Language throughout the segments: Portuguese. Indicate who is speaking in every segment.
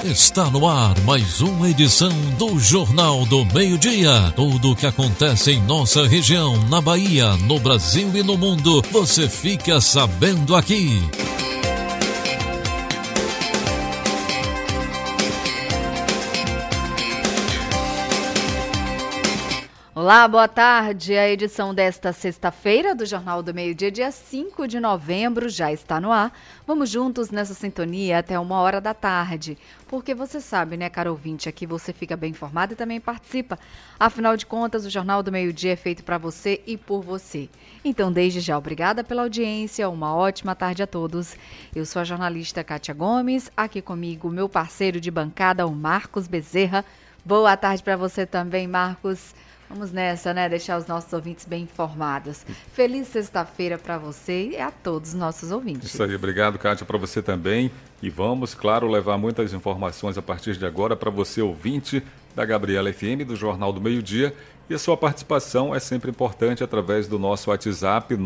Speaker 1: Está no ar mais uma edição do Jornal do Meio-Dia. Tudo o que acontece em nossa região, na Bahia, no Brasil e no mundo, você fica sabendo aqui.
Speaker 2: Olá, boa tarde. A edição desta sexta-feira do Jornal do Meio-Dia, dia 5 de novembro, já está no ar. Vamos juntos nessa sintonia até 1h da tarde. Porque você sabe, né, caro ouvinte, aqui você fica bem informado e também participa. Afinal de contas, o Jornal do Meio-Dia é feito para você e por você. Então, desde já, obrigada pela audiência. Uma ótima tarde a todos. Eu sou a jornalista Kátia Gomes. Aqui comigo, meu parceiro de bancada, o Marcos Bezerra. Boa tarde para você também, Marcos. Vamos nessa, né? Deixar os nossos ouvintes bem informados. Feliz sexta-feira para você e a todos os nossos ouvintes.
Speaker 3: Isso aí, obrigado, Kátia, para você também. E vamos, claro, levar muitas informações a partir de agora para você, ouvinte da Gabriela FM, do Jornal do Meio-Dia. E a sua participação é sempre importante através do nosso WhatsApp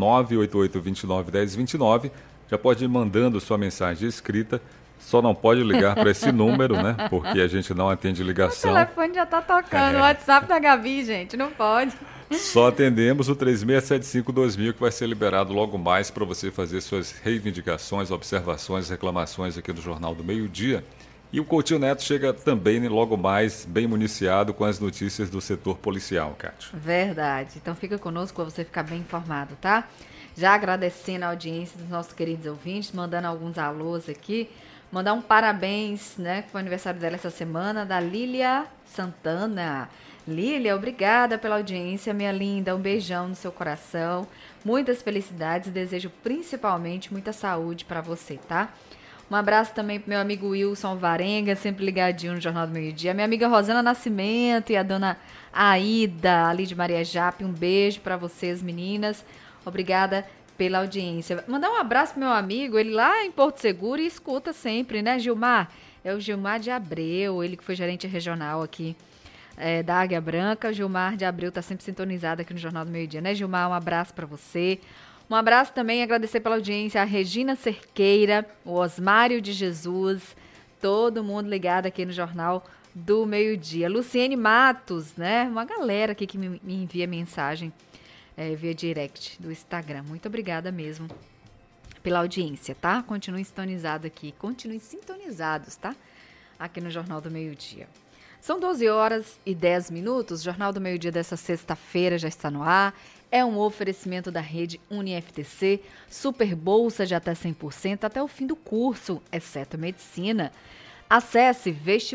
Speaker 3: 988-29-1029. Já pode ir mandando sua mensagem escrita. Só não pode ligar para esse número, né? Porque a gente não atende ligação.
Speaker 2: O telefone já está tocando, o WhatsApp da Gabi, gente, não pode.
Speaker 3: Só atendemos o 3675-2000, que vai ser liberado logo mais para você fazer suas reivindicações, observações, reclamações aqui do Jornal do Meio-Dia. E o Coutinho Neto chega também logo mais, bem municiado, com as notícias do setor policial, Kátia.
Speaker 2: Verdade. Então fica conosco para você ficar bem informado, tá? Já agradecendo a audiência dos nossos queridos ouvintes, mandando alguns alôs aqui. Mandar um parabéns, né, que foi o aniversário dela essa semana, da Lília Santana. Lília, obrigada pela audiência, minha linda. Um beijão no seu coração. Muitas felicidades e desejo principalmente muita saúde para você, tá? Um abraço também pro meu amigo Wilson Varenga, sempre ligadinho no Jornal do Meio-Dia. Minha amiga Rosana Nascimento e a dona Aida, ali de Maria Jape. Um beijo para vocês, meninas. Obrigada pela audiência. Mandar um abraço pro meu amigo, ele lá em Porto Seguro e escuta sempre, né, Gilmar? É o Gilmar de Abreu, ele que foi gerente regional aqui da Águia Branca. O Gilmar de Abreu tá sempre sintonizado aqui no Jornal do Meio-Dia, né, Gilmar? Um abraço para você. Um abraço também, agradecer pela audiência a Regina Cerqueira, o Osmário de Jesus, todo mundo ligado aqui no Jornal do Meio-Dia. Luciene Matos, né? Uma galera aqui que me envia mensagem via direct do Instagram. Muito obrigada mesmo pela audiência, tá? Continuem sintonizados aqui. Continuem sintonizados, tá? Aqui no Jornal do Meio-Dia. São 12h10. O Jornal do Meio-Dia dessa sexta-feira já está no ar. É um oferecimento da rede UniFTC, super bolsa de até 100% até o fim do curso, exceto medicina. Acesse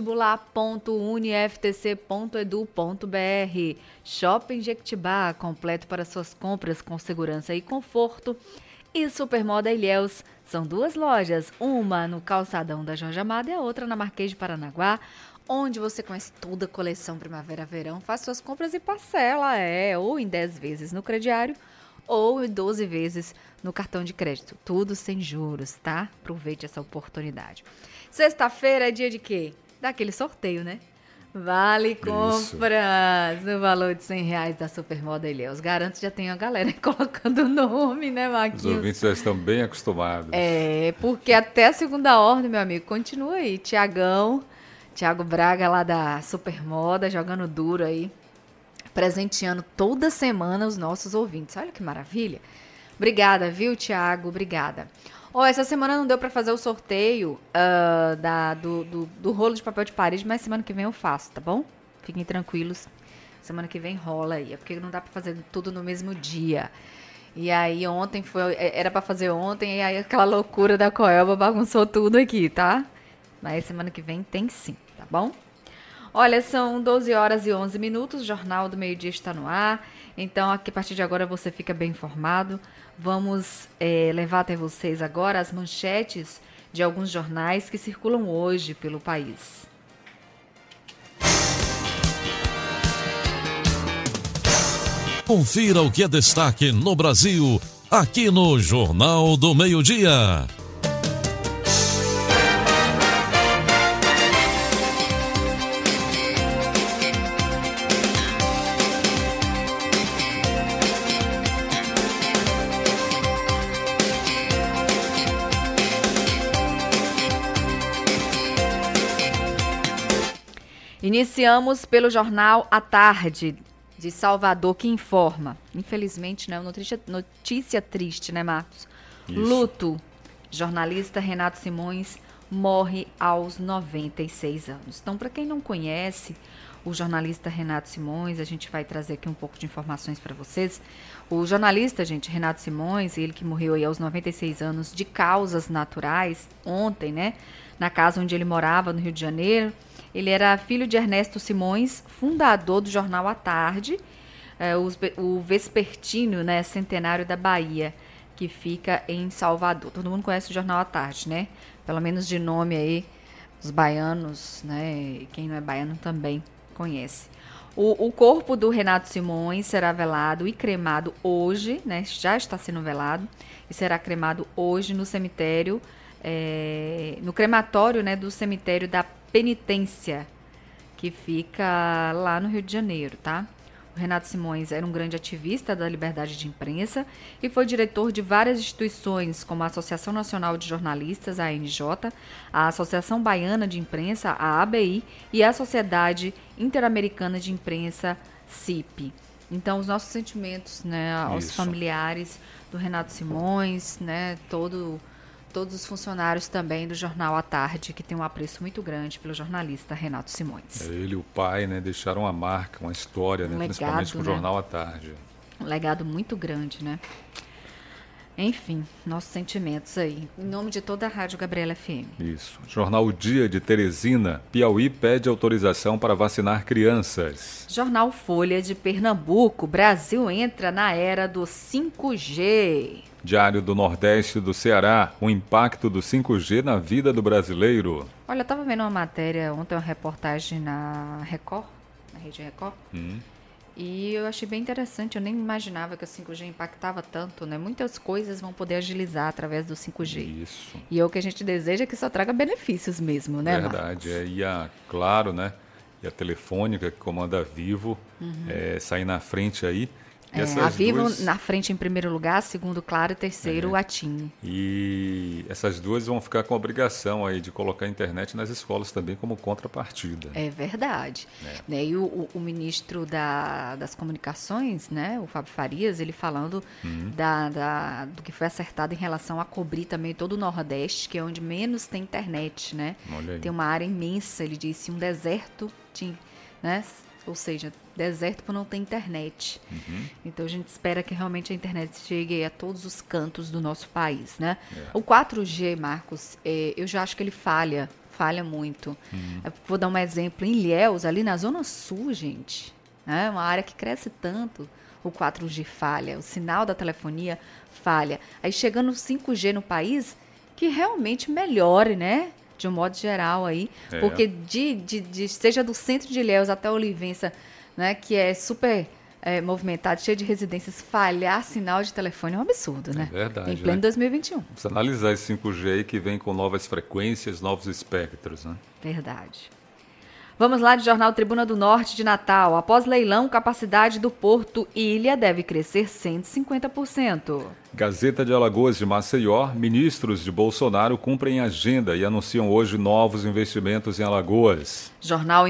Speaker 2: vestibular.uniftc.edu.br. Shopping Jequitibá, completo para suas compras com segurança e conforto. E Supermoda Ilhéus, são duas lojas, uma no calçadão da Jorge Amado e a outra na Marquês de Paranaguá, onde você conhece toda a coleção Primavera-Verão, faz suas compras e parcela, ou em 10 vezes no crediário, ou em 12 vezes no cartão de crédito. Tudo sem juros, tá? Aproveite essa oportunidade. Sexta-feira é dia de quê? Daquele sorteio, né? Vale compras no valor de R$100 da Supermoda Ilhéus. Garanto que já tem a galera colocando o nome, né, Marquinhos?
Speaker 3: Os ouvintes já estão bem acostumados.
Speaker 2: Porque até a segunda ordem, meu amigo, continua aí. Tiago Braga lá da Supermoda, jogando duro aí, presenteando toda semana os nossos ouvintes. Olha que maravilha. Obrigada, viu, Tiago? Obrigada. Essa semana não deu para fazer o sorteio do rolo de papel de parede, mas semana que vem eu faço, tá bom? Fiquem tranquilos. Semana que vem rola aí. É porque não dá para fazer tudo no mesmo dia. E aí era para fazer ontem, e aí aquela loucura da Coelba bagunçou tudo aqui, tá? Mas semana que vem tem sim, tá bom? Olha, são 12h11, o Jornal do Meio-Dia está no ar. Então, aqui, a partir de agora, você fica bem informado. Vamos levar até vocês agora as manchetes de alguns jornais que circulam hoje pelo país.
Speaker 1: Confira o que é destaque no Brasil, aqui no Jornal do Meio-Dia.
Speaker 2: Iniciamos pelo jornal à tarde de Salvador, que informa. Infelizmente, né? Notícia triste, né, Marcos?
Speaker 3: Isso.
Speaker 2: Luto. Jornalista Renato Simões morre aos 96 anos. Então, para quem não conhece o jornalista Renato Simões, a gente vai trazer aqui um pouco de informações para vocês. O jornalista, gente, Renato Simões, ele que morreu aí aos 96 anos de causas naturais, ontem, né, na casa onde ele morava, no Rio de Janeiro. Ele era filho de Ernesto Simões, fundador do jornal à tarde, o vespertino, né, centenário da Bahia, que fica em Salvador. Todo mundo conhece o jornal à tarde, né? Pelo menos de nome aí, os baianos, né, e quem não é baiano também conhece. O corpo do Renato Simões será velado e cremado hoje, né? Já está sendo velado e será cremado hoje no cemitério, no crematório, né, do cemitério da Penitência, que fica lá no Rio de Janeiro, tá? O Renato Simões era um grande ativista da liberdade de imprensa e foi diretor de várias instituições, como a Associação Nacional de Jornalistas, a ANJ, a Associação Baiana de Imprensa, a ABI, e a Sociedade Interamericana de Imprensa, CIP. Então, os nossos sentimentos, né, aos familiares do Renato Simões, né, todos os funcionários também do Jornal à Tarde, que tem um apreço muito grande pelo jornalista Renato Simões.
Speaker 3: Ele e o pai, né, deixaram uma marca, uma história, né,
Speaker 2: legado,
Speaker 3: principalmente com o
Speaker 2: né?
Speaker 3: Jornal à Tarde.
Speaker 2: Um legado muito grande, né? Enfim, nossos sentimentos aí. Em nome de toda a Rádio Gabriela FM.
Speaker 3: Isso. Jornal Dia de Teresina, Piauí pede autorização para vacinar crianças.
Speaker 2: Jornal Folha de Pernambuco, Brasil entra na era do 5G.
Speaker 3: Diário do Nordeste do Ceará, o impacto do 5G na vida do brasileiro.
Speaker 2: Olha, eu estava vendo uma matéria ontem, uma reportagem na Record, na Rede Record, e eu achei bem interessante, eu nem imaginava que o 5G impactava tanto, né? Muitas coisas vão poder agilizar através do 5G.
Speaker 3: Isso.
Speaker 2: E o que a gente deseja é que só traga benefícios mesmo, né,
Speaker 3: Verdade.
Speaker 2: Marcos?
Speaker 3: E a Claro, né? E a Telefônica, que comanda a Vivo, sair na frente aí.
Speaker 2: A Vivo na frente em primeiro lugar, segundo Claro e terceiro a TIM.
Speaker 3: E essas duas vão ficar com a obrigação aí de colocar a internet nas escolas também como contrapartida.
Speaker 2: É verdade. Né? E o ministro das comunicações, né, o Fábio Farias, ele falando do que foi acertado em relação a cobrir também todo o Nordeste, que é onde menos tem internet, né? Tem uma área imensa, ele disse, um deserto, né? Ou seja, deserto por não ter internet. Então a gente espera que realmente a internet chegue a todos os cantos do nosso país, né? O 4G, Marcos, eu já acho que ele falha muito. Vou dar um exemplo, em Ilhéus, ali na Zona Sul, gente, né? Uma área que cresce tanto, o 4G falha, o sinal da telefonia falha. Aí chegando o 5G no país, que realmente melhore, né? De um modo geral aí, porque seja do centro de Ilhéus até Olivença, né, que é super movimentado, cheio de residências, falhar sinal de telefone é um absurdo, né?
Speaker 3: É verdade.
Speaker 2: Em pleno 2021.
Speaker 3: Precisa analisar esse 5G aí que vem com novas frequências, novos espectros, né?
Speaker 2: Verdade. Vamos lá de Jornal Tribuna do Norte de Natal. Após leilão, capacidade do Porto Ilha deve crescer 150%.
Speaker 3: Gazeta de Alagoas de Maceió, ministros de Bolsonaro cumprem agenda e anunciam hoje novos investimentos em Alagoas.
Speaker 2: Jornal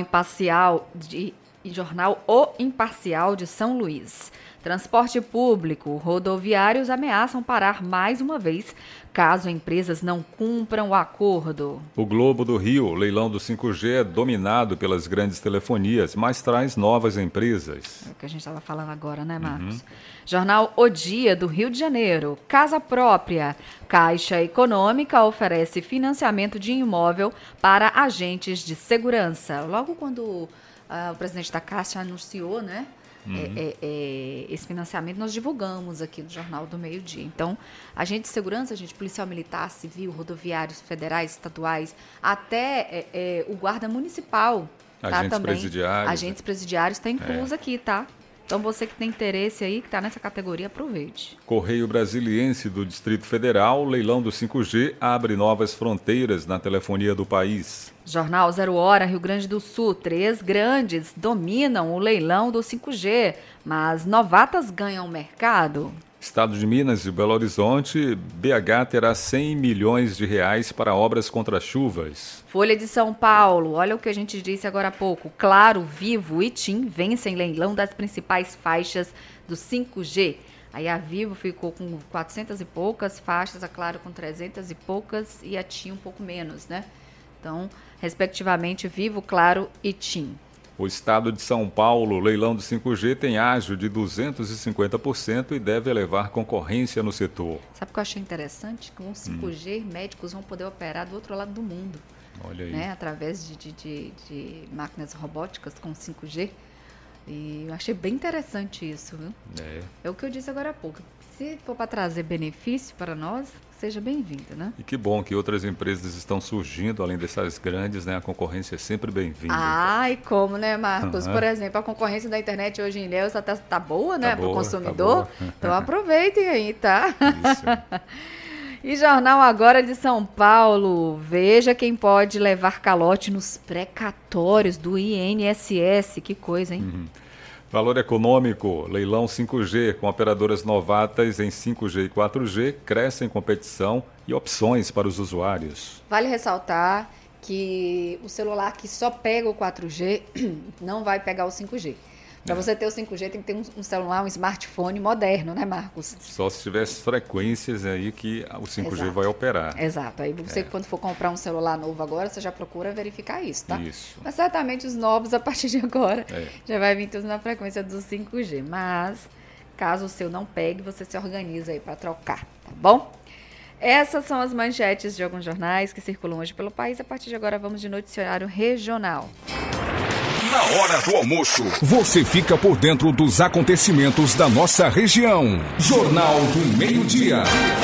Speaker 2: O Imparcial de São Luís. Transporte público, rodoviários ameaçam parar mais uma vez, caso empresas não cumpram o acordo.
Speaker 3: O Globo do Rio, o leilão do 5G é dominado pelas grandes telefonias, mas traz novas empresas.
Speaker 2: É o que a gente estava falando agora, né, Marcos? Jornal O Dia do Rio de Janeiro. Casa própria. Caixa Econômica oferece financiamento de imóvel para agentes de segurança. Logo quando o presidente da Caixa anunciou, né? Esse financiamento nós divulgamos aqui no Jornal do Meio-Dia. Então, agente de segurança, policial militar, civil, rodoviários federais, estaduais, até o guarda municipal.
Speaker 3: Agentes presidiários.
Speaker 2: Agentes presidiários está incluso aqui, tá? Então, você que tem interesse aí, que está nessa categoria, aproveite.
Speaker 3: Correio Brasiliense do Distrito Federal, o leilão do 5G abre novas fronteiras na telefonia do país.
Speaker 2: Jornal 0 Hora, Rio Grande do Sul. 3 grandes dominam o leilão do 5G, mas novatas ganham mercado.
Speaker 3: Estado de Minas e Belo Horizonte, BH terá 100 milhões de reais para obras contra chuvas.
Speaker 2: Folha de São Paulo, olha o que a gente disse agora há pouco. Claro, Vivo e TIM vencem leilão das principais faixas do 5G. Aí a Vivo ficou com 400 e poucas faixas, a Claro com 300 e poucas e a TIM um pouco menos, né? Então, respectivamente, Vivo, Claro e TIM.
Speaker 3: O Estado de São Paulo, leilão do 5G, tem ágio de 250% e deve elevar concorrência no setor.
Speaker 2: Sabe o que eu achei interessante? Com o 5G, médicos vão poder operar do outro lado do mundo.
Speaker 3: Olha aí.
Speaker 2: Né? Através de máquinas robóticas com 5G. E eu achei bem interessante isso, viu? É o que eu disse agora há pouco. Se for para trazer benefício para nós, seja bem-vindo, né?
Speaker 3: E que bom que outras empresas estão surgindo, além dessas grandes, né? A concorrência é sempre bem-vinda.
Speaker 2: E como, né, Marcos? Por exemplo, a concorrência da internet hoje em Ilhéus tá boa, né, para o consumidor. Então aproveitem aí, tá?
Speaker 3: Isso.
Speaker 2: E Jornal Agora de São Paulo, veja quem pode levar calote nos precatórios do INSS, que coisa, hein?
Speaker 3: Valor econômico, leilão 5G, com operadoras novatas em 5G e 4G, crescem competição e opções para os usuários.
Speaker 2: Vale ressaltar que o celular que só pega o 4G não vai pegar o 5G. Para você ter o 5G, tem que ter um celular, um smartphone moderno, né, Marcos?
Speaker 3: Só se tiver as frequências aí que o 5G
Speaker 2: Exato.
Speaker 3: vai operar.
Speaker 2: Exato. Aí você, quando for comprar um celular novo agora, você já procura verificar isso, tá?
Speaker 3: Isso.
Speaker 2: Mas certamente os novos, a partir de agora, já vai vir tudo na frequência do 5G. Mas, caso o seu não pegue, você se organiza aí para trocar, tá bom? Essas são as manchetes de alguns jornais que circulam hoje pelo país. A partir de agora, vamos de noticiário regional.
Speaker 4: Na hora do almoço, você fica por dentro dos acontecimentos da nossa região. Jornal do Meio-Dia.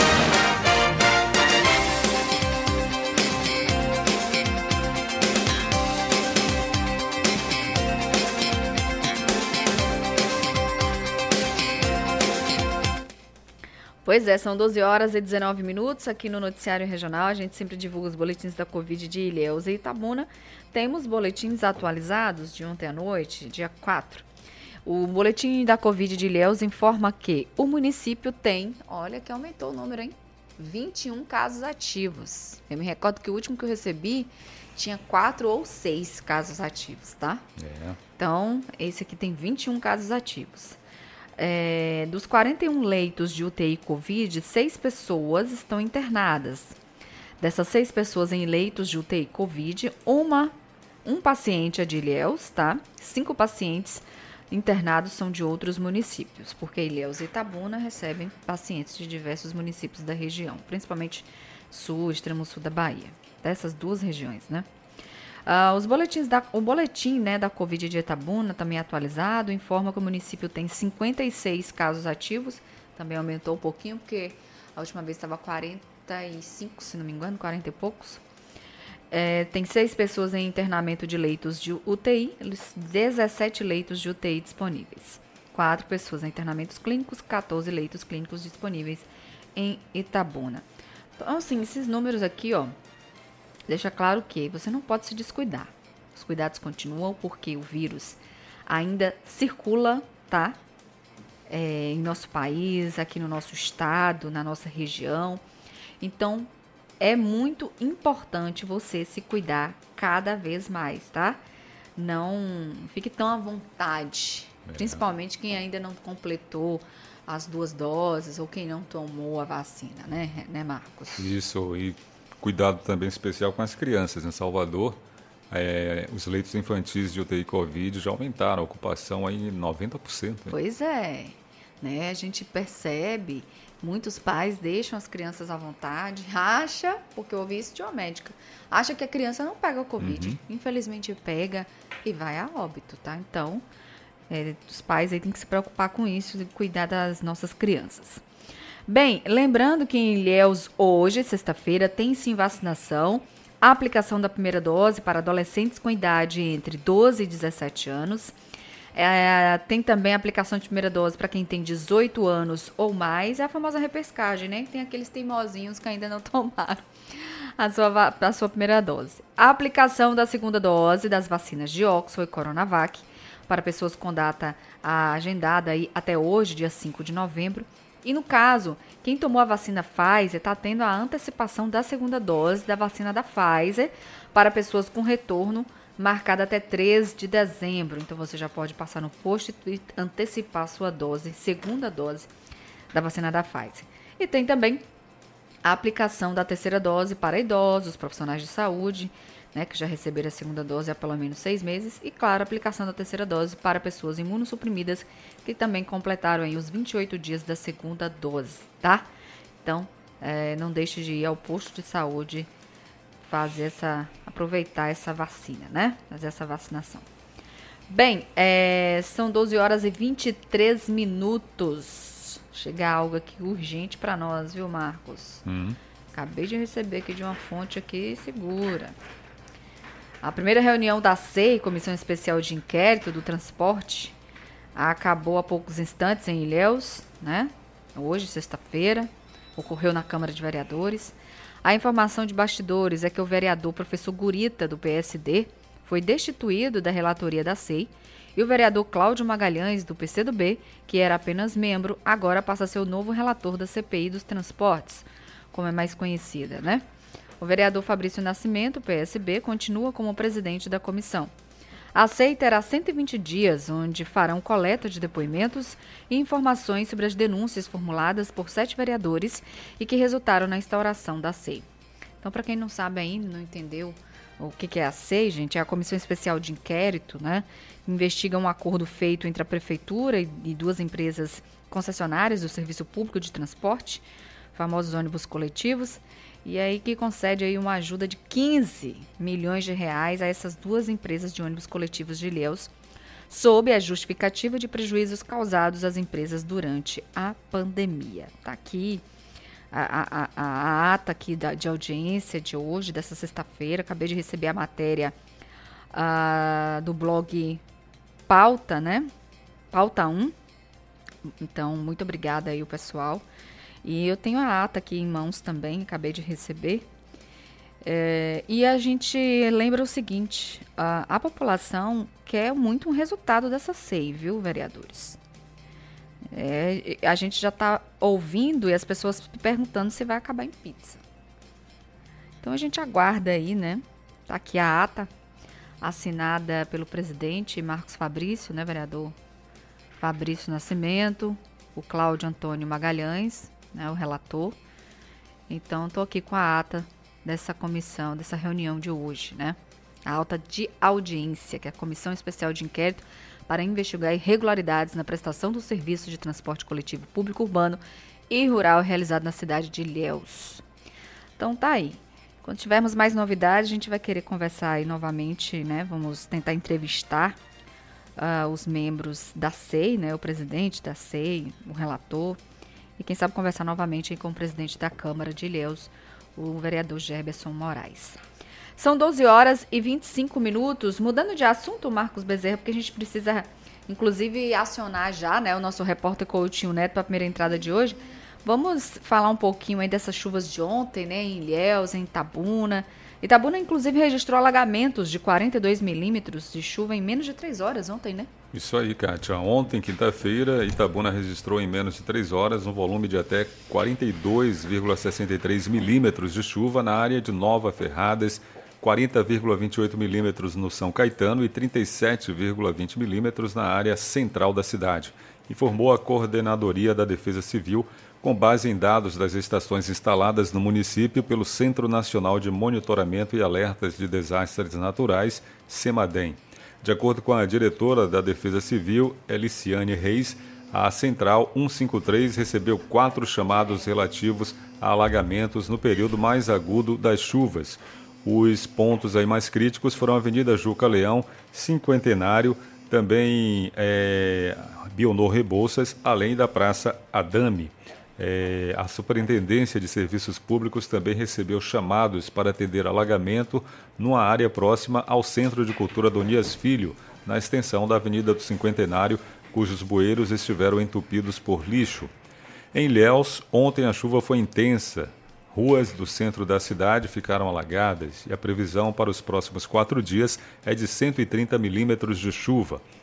Speaker 2: Pois é, são 12 horas e 19 minutos aqui no Noticiário Regional. A gente sempre divulga os boletins da Covid de Ilhéus e Itabuna. Temos boletins atualizados de ontem à noite, dia 4. O boletim da Covid de Ilhéus informa que o município tem, olha que aumentou o número, hein? 21 casos ativos. Eu me recordo que o último que eu recebi tinha 4 ou 6 casos ativos, tá? Então, esse aqui tem 21 casos ativos. Dos 41 leitos de UTI Covid, 6 pessoas estão internadas. Dessas 6 pessoas em leitos de UTI Covid, um paciente é de Ilhéus, tá? 5 pacientes internados são de outros municípios, porque Ilhéus e Itabuna recebem pacientes de diversos municípios da região, principalmente sul, extremo sul da Bahia, dessas duas regiões, né? O boletim, né, da Covid de Itabuna, também atualizado, informa que o município tem 56 casos ativos, também aumentou um pouquinho, porque a última vez estava 45, se não me engano, 40 e poucos. Tem 6 pessoas em internamento de leitos de UTI, 17 leitos de UTI disponíveis. 4 pessoas em internamentos clínicos, 14 leitos clínicos disponíveis em Itabuna. Então, assim, esses números aqui, ó, deixa claro que você não pode se descuidar. Os cuidados continuam porque o vírus ainda circula, tá? Em nosso país, aqui no nosso estado, na nossa região. Então, é muito importante você se cuidar cada vez mais, tá? Não fique tão à vontade, principalmente quem ainda não completou as 2 doses ou quem não tomou a vacina, né, Marcos?
Speaker 3: Isso, e cuidado também especial com as crianças. Em Salvador, os leitos infantis de UTI Covid já aumentaram a ocupação aí em 90%. Né?
Speaker 2: Pois é, né? A gente percebe, muitos pais deixam as crianças à vontade, porque eu ouvi isso de uma médica, acha que a criança não pega o Covid. Infelizmente pega e vai a óbito, tá? Então, os pais aí têm que se preocupar com isso e cuidar das nossas crianças. Bem, lembrando que em Ilhéus, hoje, sexta-feira, tem sim vacinação, a aplicação da primeira dose para adolescentes com idade entre 12 e 17 anos. Tem também a aplicação de primeira dose para quem tem 18 anos ou mais, é a famosa repescagem, né? Tem aqueles teimosinhos que ainda não tomaram a sua primeira dose. A aplicação da segunda dose das vacinas de Oxford e Coronavac para pessoas com data agendada aí até hoje, dia 5 de novembro, E no caso, quem tomou a vacina Pfizer está tendo a antecipação da segunda dose da vacina da Pfizer para pessoas com retorno marcada até 3 de dezembro. Então você já pode passar no posto e antecipar a sua dose, segunda dose da vacina da Pfizer. E tem também a aplicação da terceira dose para idosos, profissionais de saúde, né, que já receberam a segunda dose há pelo menos 6 meses, e, claro, a aplicação da terceira dose para pessoas imunossuprimidas que também completaram aí os 28 dias da segunda dose, tá? Então, não deixe de ir ao posto de saúde aproveitar essa vacina, né? Fazer essa vacinação. Bem, são 12 horas e 23 minutos. Chega algo aqui urgente para nós, viu, Marcos? Acabei de receber aqui de uma fonte aqui segura. A primeira reunião da SEI, Comissão Especial de Inquérito do Transporte, acabou há poucos instantes em Ilhéus, né? Hoje, sexta-feira, ocorreu na Câmara de Vereadores. A informação de bastidores é que o vereador professor Gurita, do PSD, foi destituído da relatoria da SEI, e o vereador Cláudio Magalhães, do PCdoB, que era apenas membro, agora passa a ser o novo relator da CPI dos Transportes, como é mais conhecida, né? O vereador Fabrício Nascimento, PSB, continua como presidente da comissão. A SEI terá 120 dias, onde farão coleta de depoimentos e informações sobre as denúncias formuladas por 7 vereadores e que resultaram na instauração da SEI. Então, para quem não sabe ainda, não entendeu o que é a SEI, gente, é a Comissão Especial de Inquérito, né? Investiga um acordo feito entre a Prefeitura e 2 empresas concessionárias do Serviço Público de Transporte, famosos ônibus coletivos, e aí que concede aí uma ajuda de 15 milhões de reais a essas 2 empresas de ônibus coletivos de Ilhéus, sob a justificativa de prejuízos causados às empresas durante a pandemia. Está aqui a ata aqui de audiência de hoje, dessa sexta-feira. Acabei de receber a matéria do blog Pauta, né? Pauta 1. Então, muito obrigada aí o pessoal. E eu tenho a ata aqui em mãos também, acabei de receber. E a gente lembra o seguinte, a população quer muito um resultado dessa SEI, viu, vereadores? A gente já está ouvindo e as pessoas perguntando se vai acabar em pizza. Então a gente aguarda aí, né? Tá aqui a ata, assinada pelo presidente Marcos Fabrício, né, vereador Fabrício Nascimento, o Cláudio Antônio Magalhães, né, o relator. Então, estou aqui com a ata dessa comissão, dessa reunião de hoje, né? A ata de audiência, que é a Comissão Especial de Inquérito para investigar irregularidades na prestação do serviço de transporte coletivo público urbano e rural realizado na cidade de Ilhéus. Então, tá aí. Quando tivermos mais novidades, a gente vai querer conversar aí novamente, né? Vamos tentar entrevistar os membros da SEI, né? O presidente da SEI, o relator, e quem sabe conversar novamente aí com o presidente da Câmara de Ilhéus, o vereador Gerberson Moraes. São 12 horas e 25 minutos. Mudando de assunto, Marcos Bezerra, porque a gente precisa, inclusive, acionar já, né, o nosso repórter Coutinho Neto para a primeira entrada de hoje. Vamos falar um pouquinho aí dessas chuvas de ontem, né, em Ilhéus, em Itabuna. Itabuna, inclusive, registrou alagamentos de 42 milímetros de chuva em menos de 3 horas ontem, né?
Speaker 3: Isso aí, Kátia. Ontem, quinta-feira, Itabuna registrou em menos de 3 horas um volume de até 42,63 milímetros de chuva na área de Nova Ferradas, 40,28 milímetros no São Caetano e 37,20 milímetros na área central da cidade, informou a Coordenadoria da Defesa Civil, com base em dados das estações instaladas no município pelo Centro Nacional de Monitoramento e Alertas de Desastres Naturais, CEMADEM. De acordo com a diretora da Defesa Civil, Eliciane Reis, a Central 153 recebeu 4 chamados relativos a alagamentos no período mais agudo das chuvas. Os pontos aí mais críticos foram a Avenida Juca Leão, Cinquentenário, também Bionor Rebouças, além da Praça Adame. A Superintendência de Serviços Públicos também recebeu chamados para atender alagamento numa área próxima ao Centro de Cultura Donias Filho, na extensão da Avenida do Cinquentenário, cujos bueiros estiveram entupidos por lixo. Em Ilhéus, ontem a chuva foi intensa. Ruas do centro da cidade ficaram alagadas e a previsão para os próximos 4 dias é de 130 milímetros de chuva.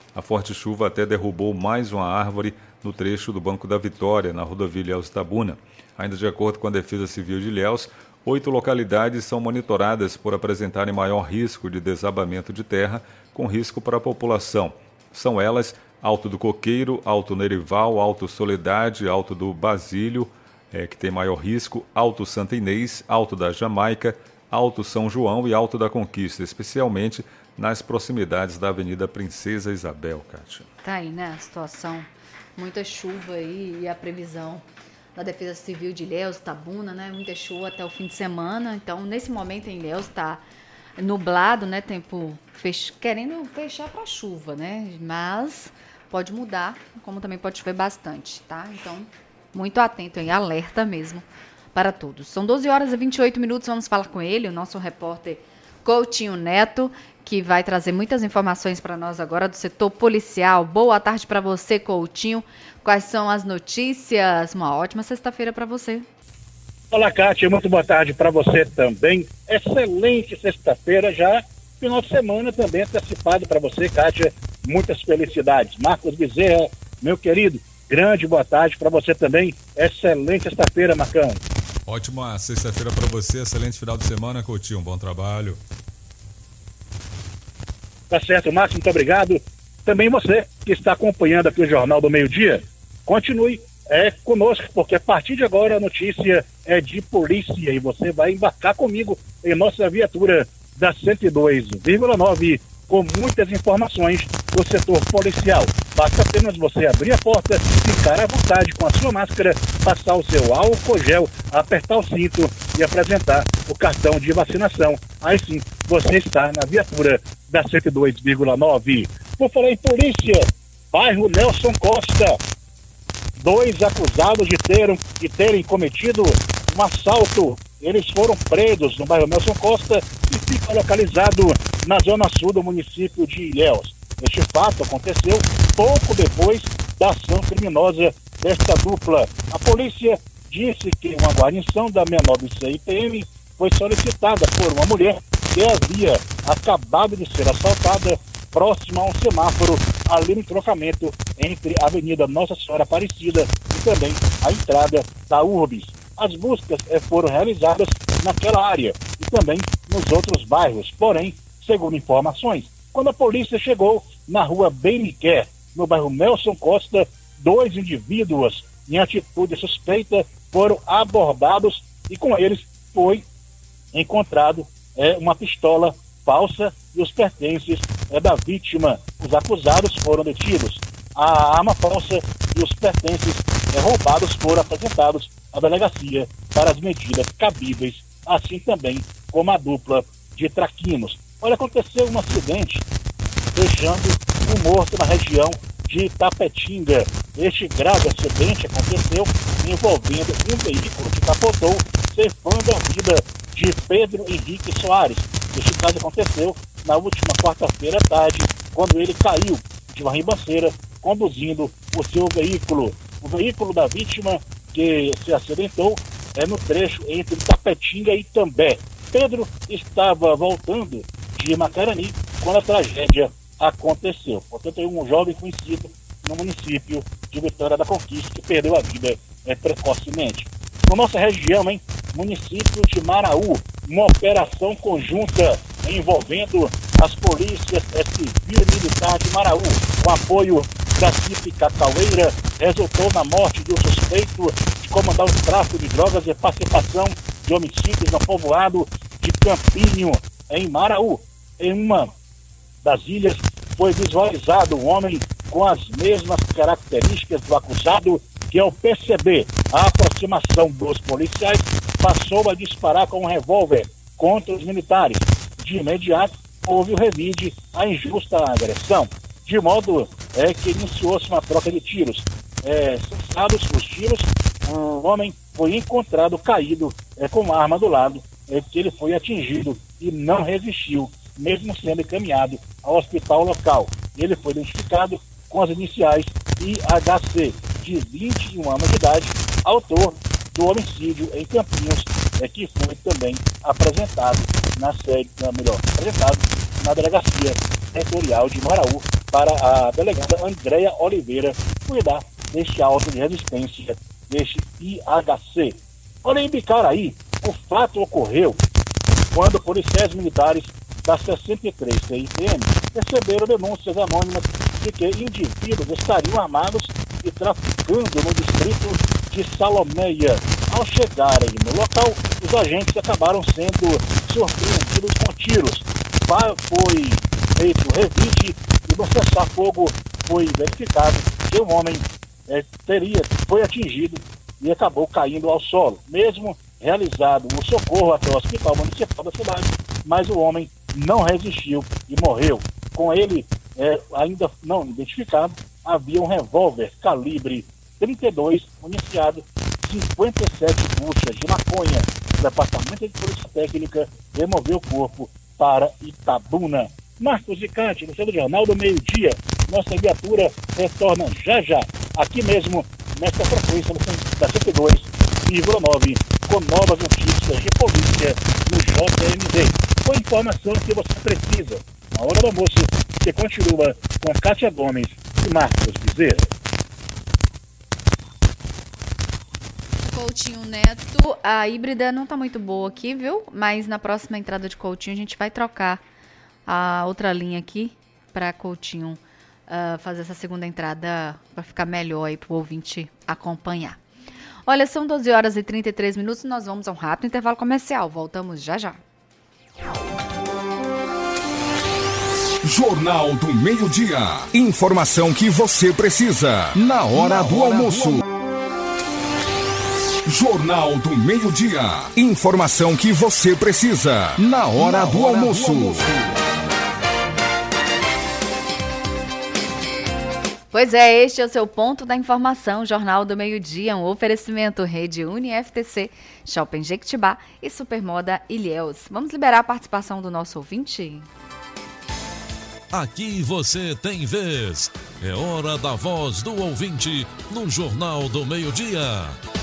Speaker 3: A forte chuva até derrubou mais uma árvore no trecho do Banco da Vitória, na rodovia Ilhéus-Itabuna. Ainda de acordo com a Defesa Civil de Ilhéus, 8 localidades são monitoradas por apresentarem maior risco de desabamento de terra, com risco para a população. São elas Alto do Coqueiro, Alto Nerival, Alto Soledade, Alto do Basílio, que tem maior risco, Alto Santa Inês, Alto da Jamaica, Alto São João e Alto da Conquista, especialmente nas proximidades da Avenida Princesa Isabel, Kátia.
Speaker 2: Tá aí, né, a situação. Muita chuva aí e a previsão da Defesa Civil de Ilhéus, Itabuna, né, muita chuva até o fim de semana. Então, nesse momento em Ilhéus está nublado, né, tempo querendo fechar para chuva, né, mas pode mudar, como também pode chover bastante, tá? Então, muito atento aí, alerta mesmo para todos. São 12h28, vamos falar com ele, o nosso repórter Coutinho Neto, que vai trazer muitas informações para nós agora do setor policial. Boa tarde para você, Coutinho. Quais são as notícias? Uma ótima sexta-feira para você.
Speaker 5: Olá, Kátia, muito boa tarde para você também. Excelente sexta-feira já, final de semana também antecipado para você, Kátia. Muitas felicidades. Marcos Bezerra, meu querido, grande boa tarde para você também. Excelente sexta-feira, Marcão.
Speaker 3: Ótima sexta-feira para você, excelente final de semana, Coutinho, bom trabalho.
Speaker 5: Tá certo, Márcio, muito obrigado. Também você que está acompanhando aqui o Jornal do Meio-Dia, continue conosco, porque a partir de agora a notícia é de polícia e você vai embarcar comigo em nossa viatura da 102,9 com muitas informações do setor policial. Basta apenas você abrir a porta, ficar à vontade com a sua máscara, passar o seu álcool gel, apertar o cinto e apresentar o cartão de vacinação. Aí sim, você está na viatura da 102,9. Por falar em polícia, bairro Nelson Costa, 2 acusados de terem cometido um assalto. Eles foram presos no bairro Nelson Costa e fica localizado na zona sul do município de Ilhéus. Este fato aconteceu pouco depois da ação criminosa desta dupla. A polícia disse que uma guarnição da 69 IPM foi solicitada por uma mulher que havia acabado de ser assaltada próxima a um semáforo ali no entrocamento entre a Avenida Nossa Senhora Aparecida e também a entrada da Urbis. As buscas foram realizadas naquela área e também nos outros bairros. Porém, segundo informações, quando a polícia chegou na rua Beniquer, no bairro Nelson Costa, 2 indivíduos em atitude suspeita foram abordados e com eles foi encontrado uma pistola falsa e os pertences da vítima. Os acusados foram detidos. A arma falsa e os pertences roubados foram apresentados à delegacia para as medidas cabíveis, assim também como a dupla de traquinos. Olha, aconteceu um acidente deixando um morto na região de Itapetinga. Este grave acidente aconteceu envolvendo um veículo que capotou, ceifando a vida de Pedro Henrique Soares. Este caso aconteceu na última quarta-feira à tarde, quando ele caiu de uma ribanceira conduzindo o seu veículo. O veículo da vítima que se acidentou no trecho entre Itapetinga e Itambé. Pedro estava voltando de Macarani quando a tragédia aconteceu. Portanto, um jovem conhecido no município de Vitória da Conquista que perdeu a vida precocemente. Na nossa região, município de Maraú, uma operação conjunta envolvendo as polícias civil e militar de Maraú, com apoio da CIP Cataueira, resultou na morte de um suspeito de comandar o tráfico de drogas e participação de homicídios no povoado de Campinho, em Maraú. Em uma das ilhas foi visualizado um homem com as mesmas características do acusado, que ao perceber a aproximação dos policiais, passou a disparar com um revólver contra os militares. De imediato, houve o revide à injusta agressão, de modo que iniciou-se uma troca de tiros. Cessados os tiros, o homem foi encontrado caído com uma arma do lado, que ele foi atingido e não resistiu, mesmo sendo encaminhado ao hospital local. Ele foi identificado com as iniciais IHC, de 21 anos de idade, autor do homicídio em Campinhos, que foi também apresentado na delegacia territorial de Maraú para a delegada Andréia Oliveira cuidar deste auto de resistência, deste IHC. Olha, em Bicaraí, o fato ocorreu quando policiais militares da 63 CITM receberam denúncias anônimas de que indivíduos estariam armados e traficando no distrito de Salomeia. Ao chegarem no local, os agentes acabaram sendo surpreendidos com tiros. Foi feito revide e no cessar-fogo foi verificado que o homem foi atingido e acabou caindo ao solo. Mesmo realizado o socorro até o hospital municipal da cidade, mas o homem não resistiu e morreu. Com ele, ainda não identificado, havia um revólver calibre 32 municiado, 57 buchas de maconha. O Departamento de Polícia Técnica removeu o corpo para Itabuna. Marcos e Cante, no seu Jornal do Meio-Dia. Nossa viatura retorna já, aqui mesmo, nesta frequência da 102,9, com novas notícias de polícia no JMD. Com a informação que você precisa. Na hora do almoço, você continua com Kátia Gomes e Marcos Bezerra.
Speaker 2: Coutinho Neto, a híbrida não tá muito boa aqui, viu? Mas na próxima entrada de Coutinho a gente vai trocar a outra linha aqui para Coutinho fazer essa segunda entrada para ficar melhor aí pro ouvinte acompanhar. Olha, são 12 horas e 33 minutos, nós vamos a um rápido intervalo comercial. Voltamos já.
Speaker 4: Jornal do Meio-Dia. Informação que você precisa na hora do almoço. Jornal do Meio-Dia. Informação que você precisa na hora do almoço.
Speaker 2: Pois é, este é o seu ponto da informação, Jornal do Meio-Dia, um oferecimento Rede UniFTC, Shopping Jequitibá e Supermoda Ilhéus. Vamos liberar a participação do nosso ouvinte?
Speaker 1: Aqui você tem vez. É hora da voz do ouvinte no Jornal do Meio-Dia.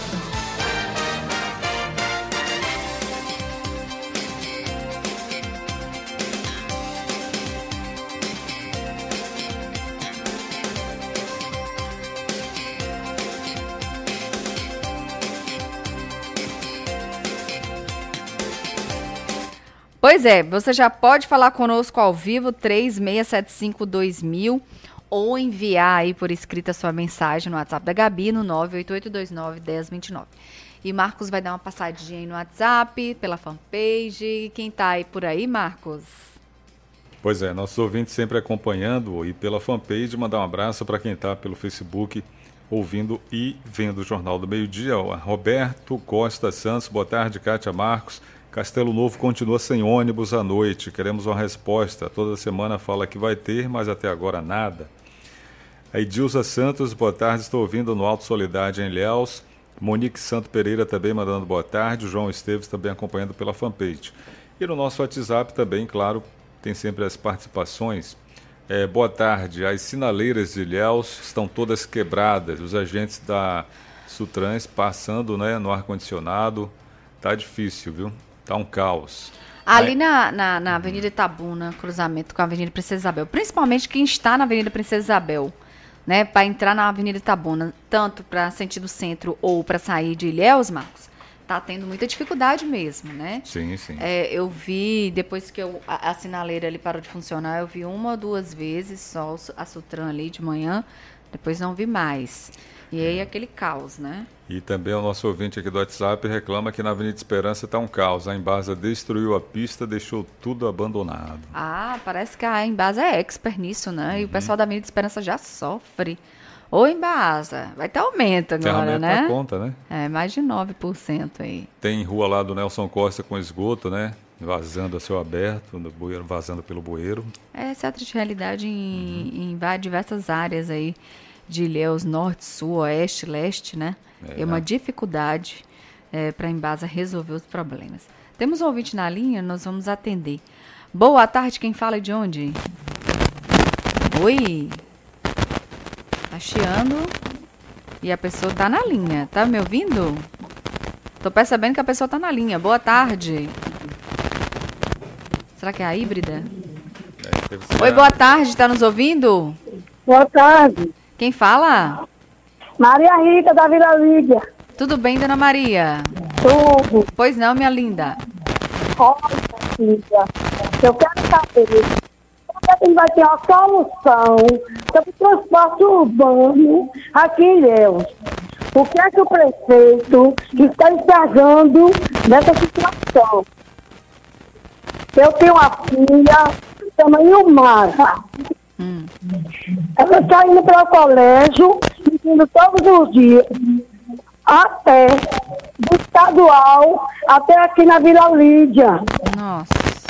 Speaker 2: Pois é, você já pode falar conosco ao vivo, 3675-2000, ou enviar aí por escrita sua mensagem no WhatsApp da Gabi, no 98829-1029. E Marcos vai dar uma passadinha aí no WhatsApp, pela fanpage. Quem tá aí por aí, Marcos?
Speaker 3: Pois é, nossos ouvintes sempre acompanhando, e pela fanpage, mandar um abraço para quem está pelo Facebook, ouvindo e vendo o Jornal do Meio-Dia. Roberto Costa Santos, boa tarde, Kátia, Marcos. Castelo Novo continua sem ônibus à noite. Queremos uma resposta. Toda semana fala que vai ter, mas até agora nada. A Edilza Santos, boa tarde. Estou ouvindo no Alto Solidade em Ilhéus. Monique Santo Pereira também mandando boa tarde. O João Esteves também acompanhando pela fanpage. E no nosso WhatsApp também, claro, tem sempre as participações. Boa tarde. As sinaleiras de Ilhéus estão todas quebradas. Os agentes da Sutrans passando, né, no ar-condicionado. Tá difícil, viu? Tá um caos.
Speaker 2: Ali na Avenida Itabuna, cruzamento com a Avenida Princesa Isabel, principalmente quem está na Avenida Princesa Isabel, né, para entrar na Avenida Itabuna, tanto para sentido centro ou para sair de Ilhéus, Marcos, tá tendo muita dificuldade mesmo, né?
Speaker 3: Sim, sim.
Speaker 2: Eu vi, depois que a sinaleira ali parou de funcionar, eu vi 1 ou 2 vezes só a Sutran ali de manhã, depois não vi mais. E aí aquele caos, né?
Speaker 3: E também o nosso ouvinte aqui do WhatsApp reclama que na Avenida Esperança está um caos. A Embasa destruiu a pista, deixou tudo abandonado.
Speaker 2: Ah, parece que a Embasa é expert nisso, né? E o pessoal da Avenida Esperança já sofre. Ô, Embasa, vai ter aumento agora, né?
Speaker 3: Aumento conta, né?
Speaker 2: Mais de 9% aí.
Speaker 3: Tem rua lá do Nelson Costa com esgoto, né? Vazando a céu aberto, no bueiro, vazando pelo bueiro. Essa
Speaker 2: é a triste realidade em diversas áreas aí de Ilhéus, norte, sul, oeste, leste, né? É uma dificuldade para a Embasa resolver os problemas. Temos um ouvinte na linha, nós vamos atender. Boa tarde, quem fala de onde? Oi? Tá chiando e a pessoa tá na linha. Tá me ouvindo? Tô percebendo que a pessoa tá na linha. Boa tarde. Será que é a híbrida? Oi, boa tarde, está nos ouvindo?
Speaker 6: Boa tarde.
Speaker 2: Quem fala?
Speaker 6: Maria Rita, da Vila Lídia.
Speaker 2: Tudo bem, dona Maria?
Speaker 6: Tudo.
Speaker 2: Pois não, minha linda.
Speaker 6: Olha, filha, eu quero saber quando é que vai ter uma solução sobre o transporte urbano aqui em Ilhéus. O que é que o prefeito está enxergando dessa situação? Eu tenho uma filha, chama Ilmara. Ela está indo para o colégio, indo todos os dias, até do estadual, até aqui na Vila Lídia.
Speaker 2: Nossa.